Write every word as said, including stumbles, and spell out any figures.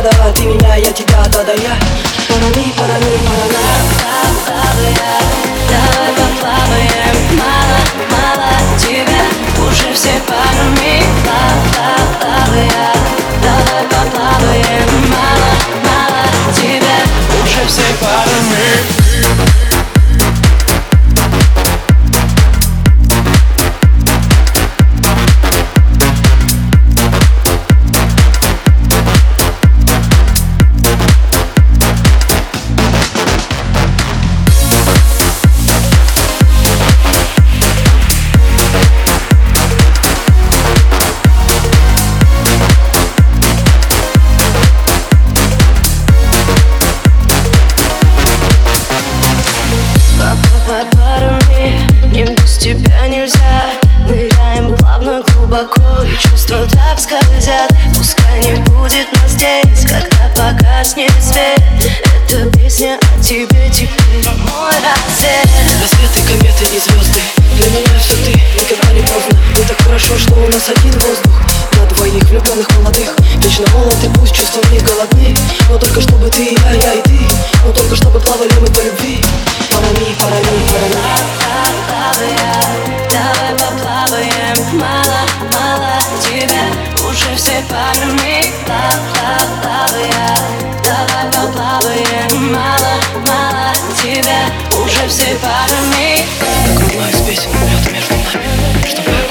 давай, ты меня, я тебя, да-да я. Парами, парами, парами. Давай поплаваем, мало, мало тебя, уже все парами. Давай поплаваем, мало, мало тебя, уже все парами. Парами, мне без тебя нельзя. Ныряем плавно, глубоко, и чувства так скользят. Пускай не будет нас здесь, когда погаснет свет. Эта песня о тебе теперь мой рассвет. Рассветы, кометы и звезды, для меня все ты, никогда не поздно. Мне так хорошо, что у нас один воздух. На двоих влюбленных молодых, вечно молоды, пусть чувства не голодны. Но только чтобы ты и я, я и ты. Но только чтобы плавали мы по любви. Парами, парами, парами. Давай поплаваем, мало, мало тебя, уже все парами. Давай поплаваем, мало, мало тебя, уже все парами. Так одна из песен, лед между нами, что